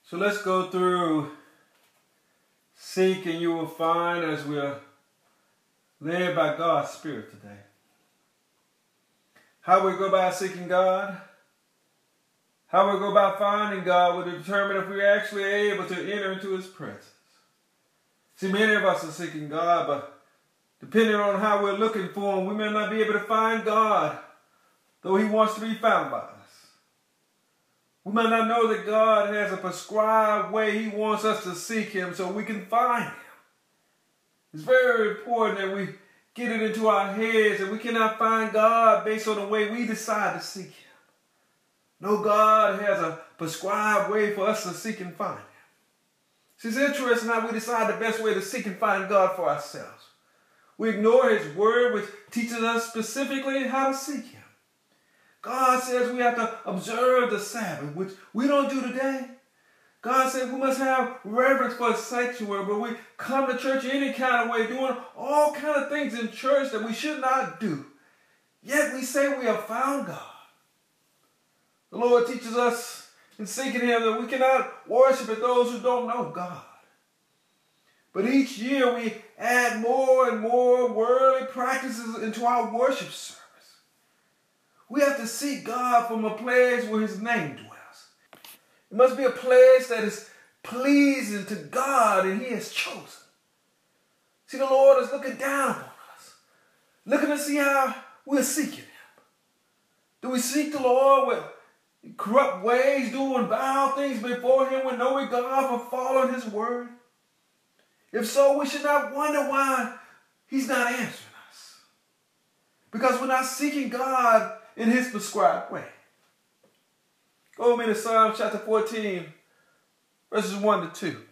So let's go through seek and you will find as we're led by God's Spirit today. How we go about seeking God, how we go about finding God will determine if we're actually able to enter into His presence. See, many of us are seeking God, but depending on how we're looking for Him, we may not be able to find God, though He wants to be found by us. We might not know that God has a prescribed way He wants us to seek Him so we can find Him. It's very important that we get it into our heads that we cannot find God based on the way we decide to seek Him. No, God has a prescribed way for us to seek and find Him. See, it's interesting how we decide the best way to seek and find God for ourselves. We ignore His word, which teaches us specifically how to seek Him. God says we have to observe the Sabbath, which we don't do today. God said we must have reverence for His sanctuary, but we come to church any kind of way, doing all kinds of things in church that we should not do. Yet we say we have found God. The Lord teaches us in seeking Him that we cannot worship at those who don't know God. But each year we add more and more worldly practices into our worship service. We have to seek God from a place where His name dwells. It must be a place that is pleasing to God and He has chosen. See, the Lord is looking down upon us, looking to see how we're seeking Him. Do we seek the Lord with corrupt ways, doing vile things before Him with no regard for following His word? If so, we should not wonder why He's not answering us. Because we're not seeking God in His prescribed way. Go with me to Psalm chapter 14, verses 1 to 2.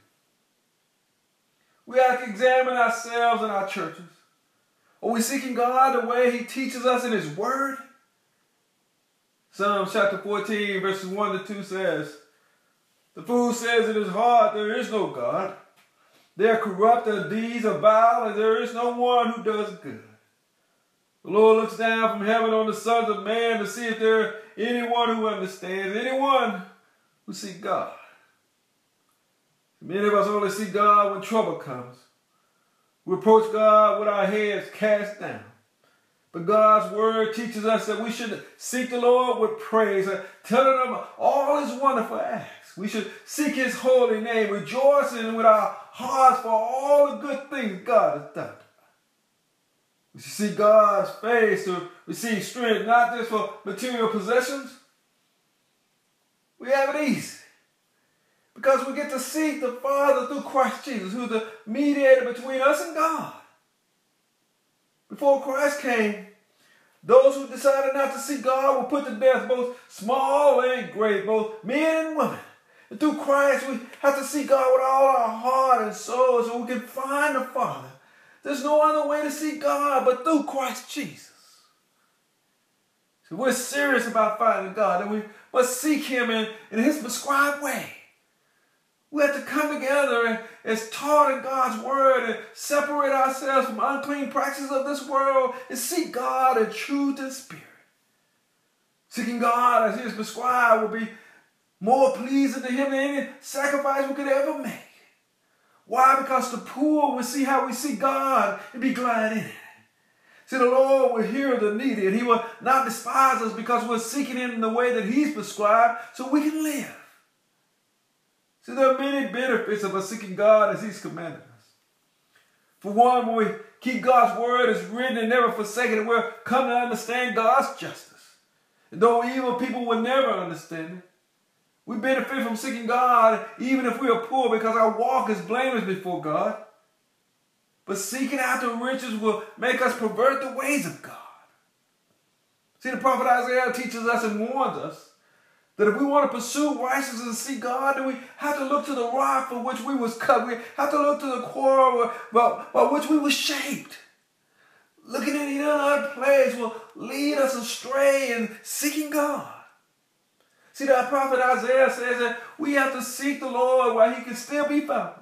We have to examine ourselves and our churches. Are we seeking God the way He teaches us in His word? Psalm chapter 14, verses 1 to 2 says, "The fool says in his heart, there is no God. They are corrupt, their deeds are vile, and there is no one who does good. The Lord looks down from heaven on the sons of man to see if there is anyone who understands, anyone who seeks God." Many of us only see God when trouble comes. We approach God with our heads cast down. But God's word teaches us that we should seek the Lord with praise, telling Him all His wonderful acts. We should seek His holy name, rejoicing with our hearts for all the good things God has done. We should see God's face to receive strength, not just for material possessions. We have it easy because we get to seek the Father through Christ Jesus, who's the mediator between us and God. Before Christ came, those who decided not to seek God were put to death, both small and great, both men and women. And through Christ, we have to seek God with all our heart and soul so we can find the Father. There's no other way to seek God but through Christ Jesus. So we're serious about finding God, and we must seek Him in His prescribed way. We have to come together as taught in God's word and separate ourselves from unclean practices of this world and seek God in truth and spirit. Seeking God as He is prescribed will be more pleasing to Him than any sacrifice we could ever make. Why? Because the poor will see how we see God and be glad in it. See, the Lord will hear the needy, and He will not despise us because we're seeking Him in the way that He's prescribed so we can live. See, there are many benefits of us seeking God as He's commanded us. For one, when we keep God's word as written and never forsaken it, we'll come to understand God's justice. And though evil people will never understand it, we benefit from seeking God even if we are poor because our walk is blameless before God. But seeking after riches will make us pervert the ways of God. See, the prophet Isaiah teaches us and warns us that if we want to pursue righteousness and see God, then we have to look to the rock for which we was cut. We have to look to the quarry by which we were shaped. Looking at any other place will lead us astray in seeking God. See, the prophet Isaiah says that we have to seek the Lord while He can still be found.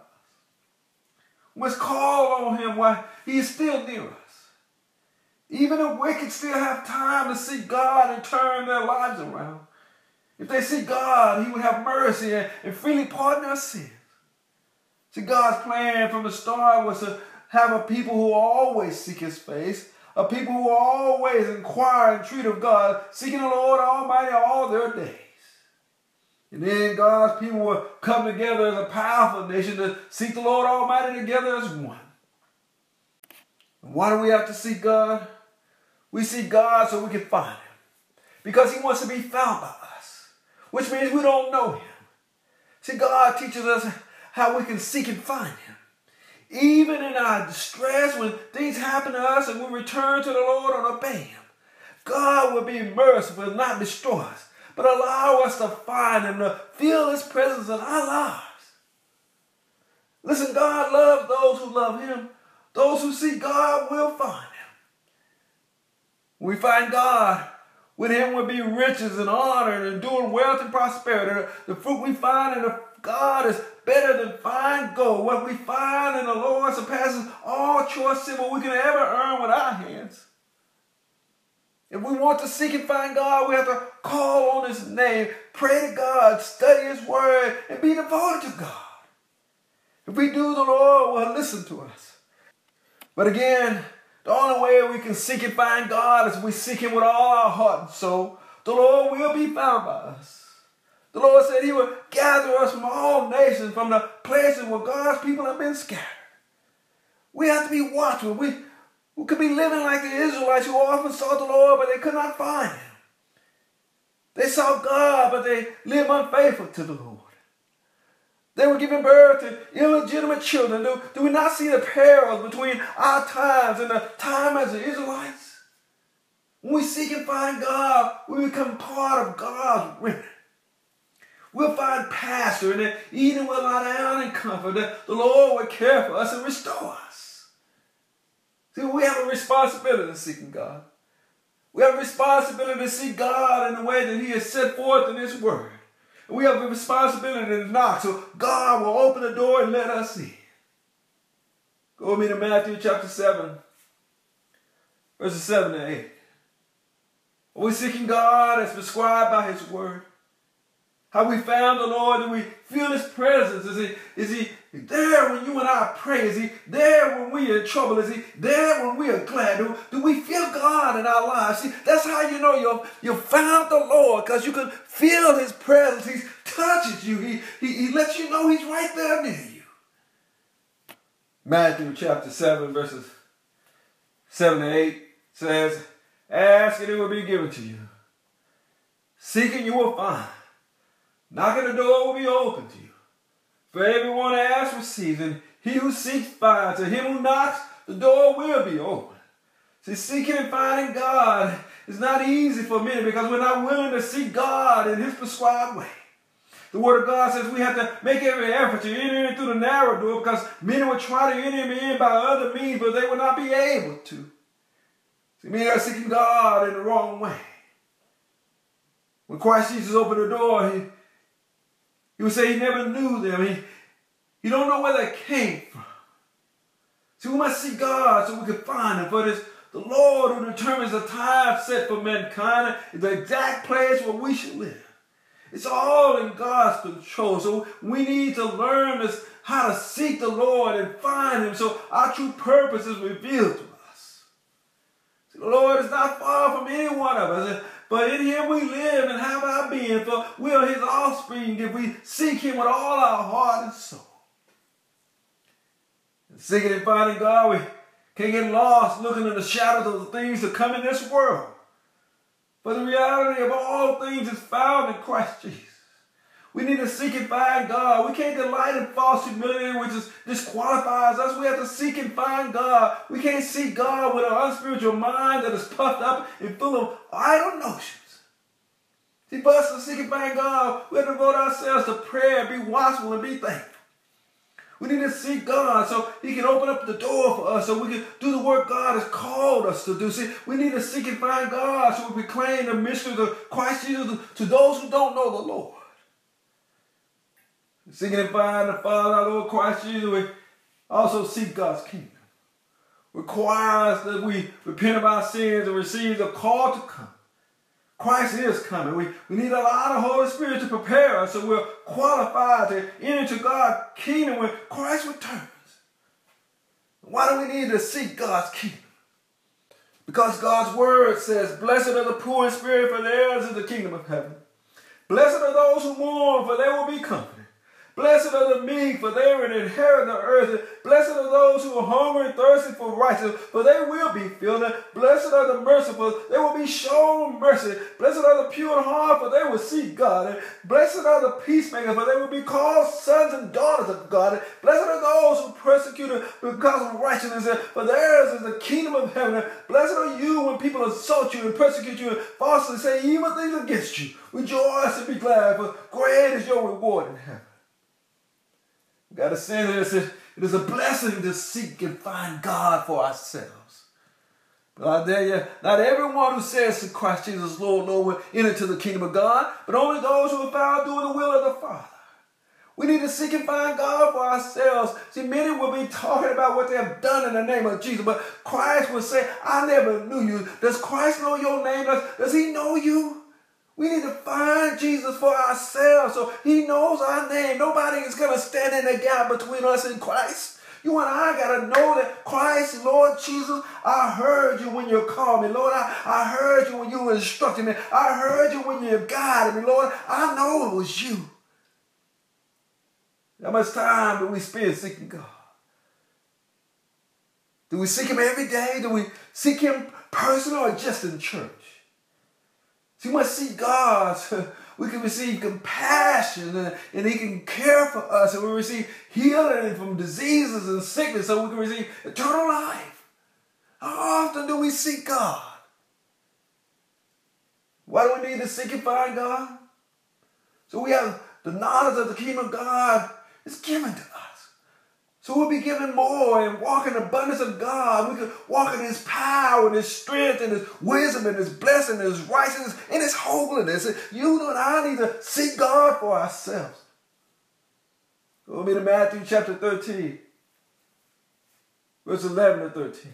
We must call on Him while He is still near us. Even the wicked still have time to seek God and turn their lives around. If they seek God, he would have mercy and freely pardon their sins. See, God's plan from the start was to have a people who always seek his face, a people who always inquire and treat of God, seeking the Lord Almighty all their days. And then God's people will come together as a powerful nation to seek the Lord Almighty together as one. And why do we have to seek God? We seek God so we can find him. Because he wants to be found by us, which means we don't know him. See, God teaches us how we can seek and find him. Even in our distress, when things happen to us and we return to the Lord and obey him, God will be merciful and not destroy us, but allow us to find him, to feel his presence in our lives. Listen, God loves those who love him. Those who seek God will find him. When we find God, with him will be riches and honor and enduring wealth and prosperity. The fruit we find in God is better than fine gold. What we find in the Lord surpasses all choice silver we can ever earn with our hands. If we want to seek and find God, we have to call on his name, pray to God, study his word, and be devoted to God. If we do, the Lord will listen to us. But again, the only way we can seek and find God is if we seek him with all our heart and soul. The Lord will be found by us. The Lord said he will gather us from all nations, from the places where God's people have been scattered. We have to be watchful. We could be living like the Israelites who often sought the Lord, but they could not find him. They sought God, but they lived unfaithful to the Lord. They were giving birth to illegitimate children. Do we not see the parallels between our times and the time as the Israelites? When we seek and find God, we become part of God's remnant. We'll find pasture, and then Eden will lie down in comfort. The Lord will care for us and restore us. See, we have a responsibility to seeking God. We have a responsibility to seek God in the way that he has set forth in his word. And we have a responsibility to knock, so God will open the door and let us in. Go with me to Matthew chapter 7, verses 7 and 8. Are we seeking God as prescribed by his word? How we found the Lord, and we feel his presence. Is he there when you and I pray? Is he there when we are in trouble? Is he there when we are glad? Do we feel God in our lives? See, that's how you know you found the Lord, because you can feel his presence. He touches you. He lets you know he's right there near you. Matthew chapter 7, verses 7 and 8 says, ask and it will be given to you. Seek and you will find. Knocking the door will be open to you. For everyone who asks receives, and he who seeks finds. To him who knocks, the door will be open. See, seeking and finding God is not easy for many because we're not willing to seek God in his prescribed way. The word of God says we have to make every effort to enter in through the narrow door because many will try to enter in by other means, but they will not be able to. See, many are seeking God in the wrong way. When Christ Jesus opened the door, he would say he never knew them. He don't know where they came from. See, we must seek God so we can find him. For it is the Lord who determines the time set for mankind, the exact place where we should live. It's all in God's control. So we need to learn how to seek the Lord and find him so our true purpose is revealed to us. See, the Lord is not far from any one of us. But in him we live and have our being, for we are his offspring if we seek him with all our heart and soul. And seeking and finding God, we can't get lost looking in the shadows of the things that come in this world. For the reality of all things is found in Christ Jesus. We need to seek and find God. We can't delight in false humility, which disqualifies us. We have to seek and find God. We can't seek God with an unspiritual mind that is puffed up and full of idle notions. See, for us to seek and find God, we have to devote ourselves to prayer, be watchful, and be thankful. We need to seek God so he can open up the door for us so we can do the work God has called us to do. See, we need to seek and find God so we proclaim the mystery of Christ Jesus to those who don't know the Lord. Seeking and finding the Father, our Lord Christ Jesus, we also seek God's kingdom. Requires that we repent of our sins and receive the call to come. Christ is coming. We need a lot of Holy Spirit to prepare us so we're qualified to enter into God's kingdom when Christ returns. Why do we need to seek God's kingdom? Because God's word says, blessed are the poor in spirit, for theirs is the kingdom of heaven. Blessed are those who mourn, for they will be comforted. Blessed are the meek, for they will inherit the earth. Blessed are those who are hungry and thirsty for righteousness, for they will be filled. Blessed are the merciful, they will be shown mercy. Blessed are the pure in heart, for they will see God. Blessed are the peacemakers, for they will be called sons and daughters of God. Blessed are those who persecute because of righteousness, for theirs is the kingdom of heaven. Blessed are you when people assault you and persecute you and falsely say evil things against you. Rejoice and be glad, for great is your reward in heaven. We got to say this. It is a blessing to seek and find God for ourselves. But I tell you, not everyone who says to Christ Jesus, Lord, Lord, will enter into the kingdom of God, but only those who are found doing the will of the Father. We need to seek and find God for ourselves. See, many will be talking about what they have done in the name of Jesus, but Christ will say, I never knew you. Does Christ know your name? Does he know you? We need to find Jesus for ourselves so he knows our name. Nobody is going to stand in the gap between us and Christ. You and I got to know that Christ, Lord Jesus, I heard you when you called me. Lord, I heard you when you instructed me. I heard you when you guided me. Lord, I know it was you. How much time do we spend seeking God? Do we seek him every day? Do we seek him personally or just in church? So you must see God so we can receive compassion and he can care for us and we receive healing from diseases and sickness so we can receive eternal life. How often do we seek God? Why do we need to seek and find God? So we have the knowledge of the kingdom of God is given to us. So we'll be given more and walk in the abundance of God. We can walk in his power and his strength and his wisdom and his blessing and his righteousness and his holiness. And you and I need to seek God for ourselves. Go with me to Matthew chapter 13, verse 11 to 13.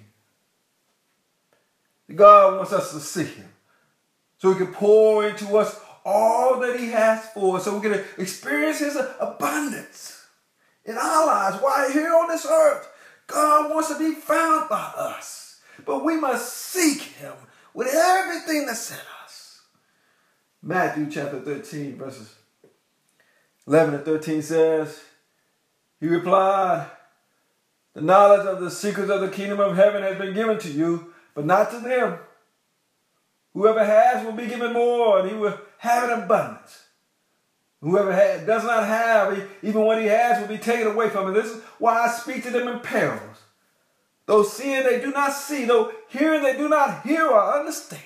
God wants us to seek him so he can pour into us all that he has for us so we can experience his abundance in our lives. While here on this earth, God wants to be found by us. But we must seek him with everything that's in us. Matthew chapter 13, verses 11 and 13 says, he replied, the knowledge of the secrets of the kingdom of heaven has been given to you, but not to them. Whoever has will be given more, and he will have an abundance. Whoever does not have, even what he has will be taken away from him. This is why I speak to them in parables. Though seeing they do not see, though hearing they do not hear or understand.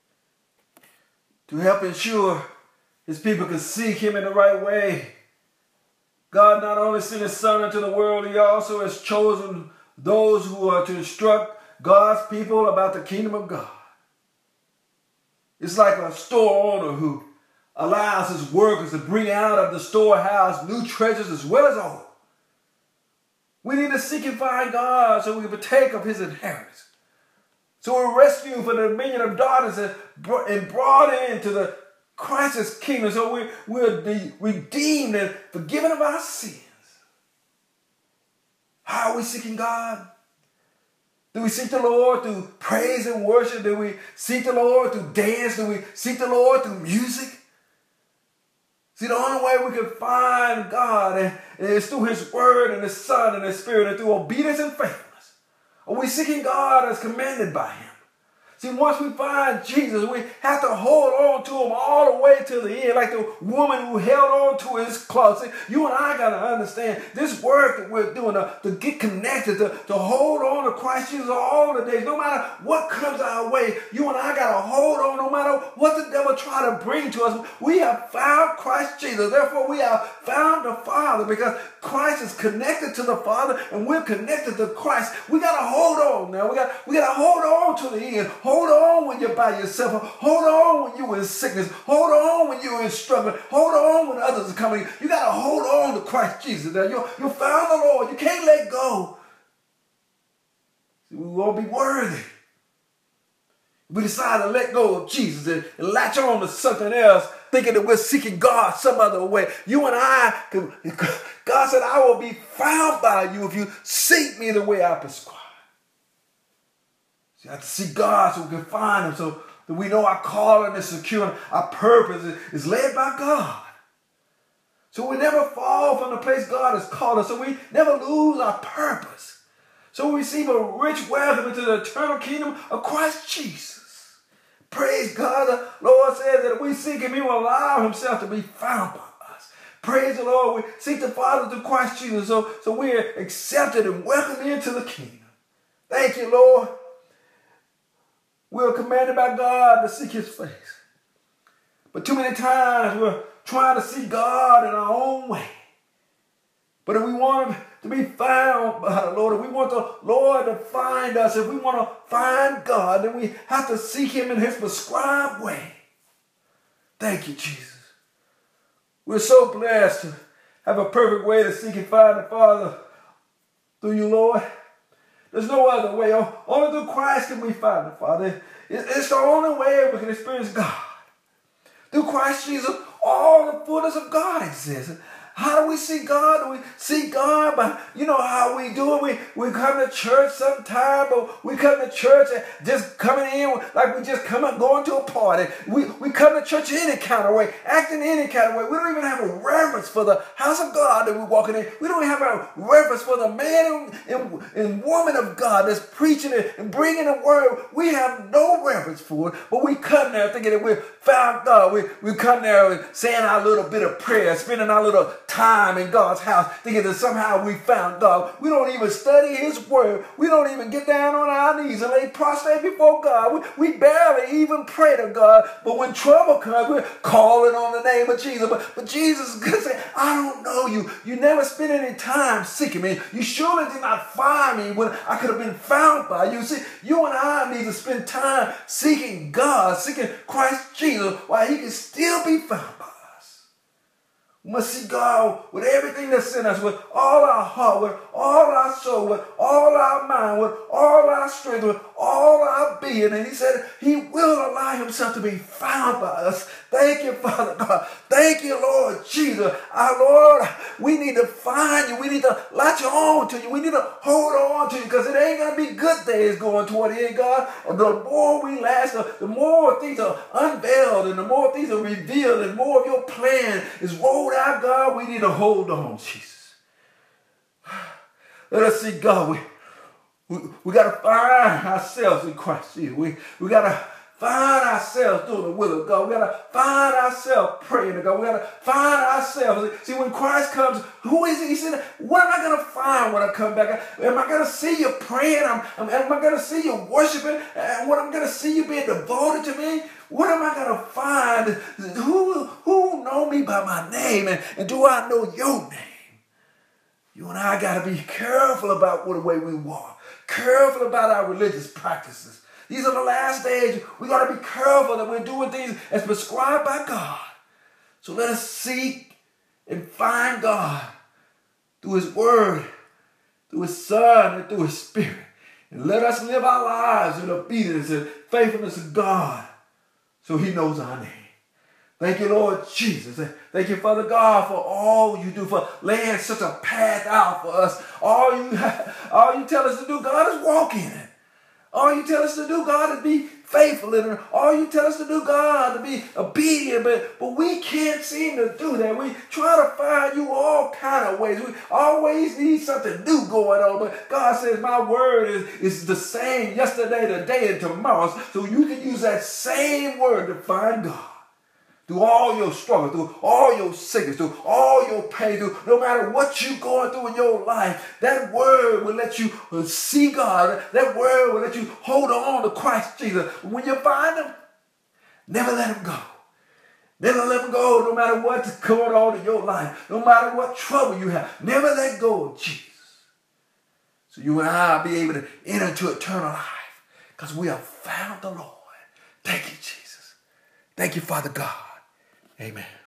To help ensure his people can seek him in the right way, God not only sent his son into the world, he also has chosen those who are to instruct God's people about the kingdom of God. It's like a store owner who allows his workers to bring out of the storehouse new treasures as well as old. We need to seek and find God so we can partake of his inheritance. So we're rescued from the dominion of darkness and brought into the Christ's kingdom. So we're redeemed and forgiven of our sins. How are we seeking God? Do we seek the Lord through praise and worship? Do we seek the Lord through dance? Do we seek the Lord through music? See, the only way we can find God is through his word and his son and his spirit and through obedience and faithfulness. Are we seeking God as commanded by him? See, once we find Jesus, we have to hold on to him all the way to the end, like the woman who held on to his cloth. See, you and I got to understand this work that we're doing to get connected, to hold on to Christ Jesus all the days. No matter what comes our way, you and I got to hold on no matter what the devil try to bring to us. We have found Christ Jesus. Therefore, we have found the Father because Christ is connected to the Father and we're connected to Christ. We got to hold on now. We got to hold on to the end. Hold on when you're by yourself. Hold on when you're in sickness. Hold on when you're in struggle. Hold on when others are coming. You got to hold on to Christ Jesus. Now, you found the Lord. You can't let go. See, we won't be worthy. We decide to let go of Jesus and latch on to something else, thinking that we're seeking God some other way. You and I, God said, I will be found by you if you seek me the way I prescribe. So you have to seek God so we can find him, so that we know our calling is secure, our purpose is led by God. So we never fall from the place God has called us, so we never lose our purpose. So we receive a rich welcome into the eternal kingdom of Christ Jesus. Praise God. The Lord says that if we seek him, he will allow himself to be found by us. Praise the Lord. We seek the Father through Christ Jesus, so we are accepted and welcomed into the kingdom. Thank you, Lord. We are commanded by God to seek his face. But too many times we're trying to see God in our own way. But if we want him to be found by the Lord, if we want the Lord to find us, if we want to find God, then we have to seek him in his prescribed way. Thank you, Jesus. We're so blessed to have a perfect way to seek and find the Father through you, Lord. There's no other way. Only through Christ can we find the Father. It's the only way we can experience God. Through Christ Jesus, all the fullness of God exists. How do we see God? Do we see God by, you know how we do it? We come to church sometime, but we come to church and just coming in like we just going to a party. We come to church any kind of way, acting any kind of way. We don't even have a reverence for the house of God that we're walking in. We don't even have a reverence for the man and woman of God that's preaching it and bringing the word. We have no reverence for it, but we come there thinking that we're found God. We come there saying our little bit of prayer, spending our little time in God's house, thinking that somehow we found God. We don't even study his word. We don't even get down on our knees and lay prostrate before God. We barely even pray to God. But when trouble comes, we're calling on the name of Jesus. But Jesus is going to say, I don't know you. You never spent any time seeking me. You surely did not find me when I could have been found by you. See, you and I need to spend time seeking God, seeking Christ Jesus, while he can still be found by us. We must see God with everything that's in us, with all our heart, with all our soul, with all our mind, with all our strength, with all our being. And he said he will allow himself to be found by us. Thank you, Father God. Thank you, Lord Jesus. Our Lord, we need to find you. We need to latch on to you. We need to hold on to you, because it ain't going to be good days going toward the end, God. The more we last, the more things are unveiled and the more things are revealed and more of your plan is rolled out, God. We need to hold on, Jesus. Let us see, God. We got to find ourselves in Christ Jesus. We got to find ourselves doing the will of God. We got to find ourselves praying to God. We got to find ourselves. See, when Christ comes, who is he? He said, what am I going to find when I come back? Am I going to see you praying? Am I going to see you worshiping? What am I going to see you being devoted to me? What am I going to find? Who know me by my name? And do I know your name? You and I got to be careful about the way we walk. Careful about our religious practices. These are the last days. We got to be careful that we're doing things as prescribed by God. So let us seek and find God through his word, through his Son, and through his Spirit. And let us live our lives in obedience and faithfulness to God, so he knows our name. Thank you, Lord Jesus. Thank you, Father God, for all you do, for laying such a path out for us. All you tell us to do, God, is walk in it. All you tell us to do, God, is be faithful in it. All you tell us to do, God, to be obedient. But we can't seem to do that. We try to find you all kind of ways. We always need something new going on. But God says my word is the same yesterday, today, and tomorrow. So you can use that same word to find God. Through all your struggle, through all your sickness, through all your pain, no matter what you're going through in your life, that word will let you see God. That word will let you hold on to Christ Jesus. When you find him, never let him go. Never let him go, no matter what's going on in your life, no matter what trouble you have. Never let go of Jesus. So you and I will be able to enter into eternal life, because we have found the Lord. Thank you, Jesus. Thank you, Father God. Amen.